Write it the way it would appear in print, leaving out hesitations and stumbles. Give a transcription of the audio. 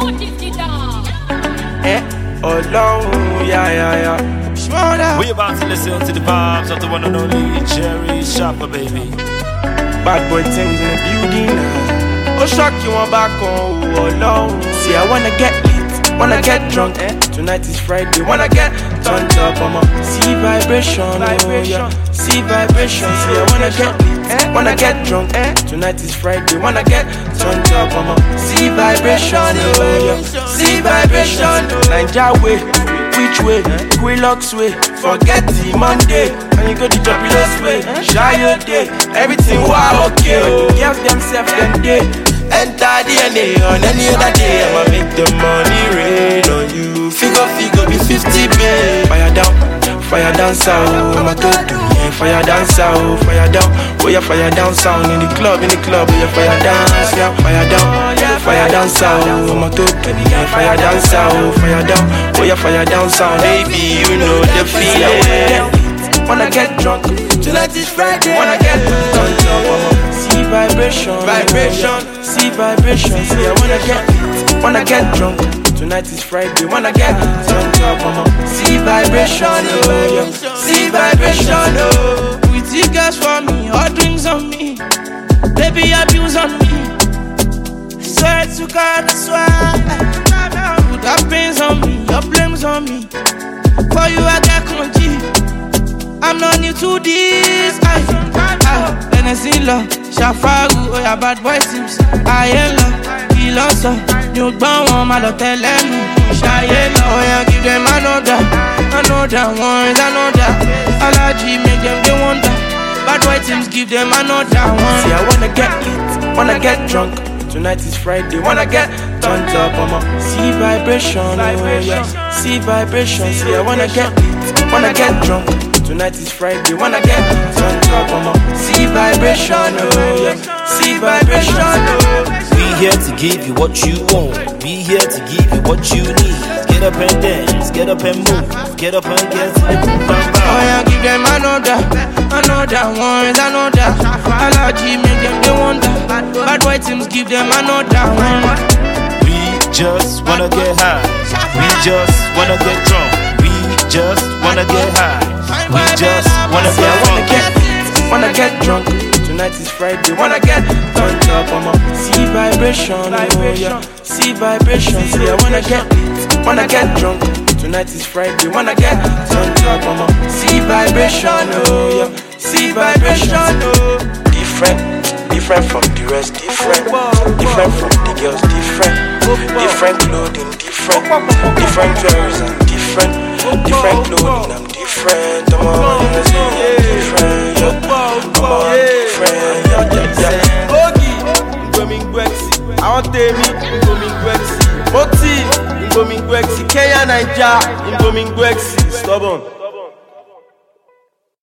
Alone, yeah. We about to listen to the vibes of the one and only Jerry Shopper, baby. Bad boy things in the building now. Oh, shock you on back on alone. See, I wanna get lit, wanna get drunk. Tonight is Friday, wanna get turned up. I'ma see vibration, yeah. See vibration. See, I wanna get lit, wanna get drunk. Tonight is Friday, wanna get turned up. I'ma see vibration, yeah. See vibration. Ninja way, which way? Quillox way. Forget the Monday, and you go the jobless way. Shy your day, everything wow okay. Give themselves them day. Enter DNA on any other day. I'ma make the money rain on you. Figure be 50 babe. Fire down south. I'ma go do yeah. Fire down south, fire down. Oh yeah, fire down sound in the club. Oh yeah, fire dance, yeah. Fire down south. I'ma go do yeah. Fire down south, fire down. Oh yeah, fire down sound. Baby, you know the feeling. Wanna get drunk. Tonight is Friday. Wanna get turned up. See vibration. See vibration. See, I wanna get drunk. Tonight is Friday. Wanna get turned up. See vibration. Yeah. See vibration. Pretty girls for me, all drinks on me. Baby, abuse on me. Swear to God, I swear. Put up pains on me, your blames on me. For you, I got congee. I'm not new to this. Hennessy love, Shafaru, oh yeah, bad boy tips. I ain't love, he lost her. You bound one, my love, tell them. Shy love, oh yeah, give them another one. Allergy make them they wonder. Bad boy teams give them another one. See, I wanna get lit, wanna get drunk. Tonight is Friday, wanna get turned up. I'ma see vibration, oh yeah. See vibration. See, I wanna get lit, wanna get drunk. Tonight is Friday, wanna get turned up. I'ma see vibration, oh yeah. See vibration, oh. We here to give you what you want. We here to give you what you need. Get up and dance, get up and move. Get up and get to the boom bam bam. Oh yeah, give them another one. Allergy make them they wonder. Bad boy teams give them another one. We just wanna get high. We just wanna get drunk. We just wanna get high. We just wanna get wanna get drunk. Tonight is Friday, wanna get turned up. I'ma see vibration, oh yeah. See vibration. See, I wanna get drunk. Tonight is Friday, wanna get turned up. I'ma see vibration, oh yeah. See vibration, oh. Different from the rest, different from the girls, different clothing, different jewelries and different clothing. I'm different, I'm all different, I'm all different, yeah. Bogi, Ngoming Gwexi, I want Temi, Ngoming Gwexi, Motive, Ngoming Gwexi, Kenya Naija, Ngoming Gwexi, stubborn.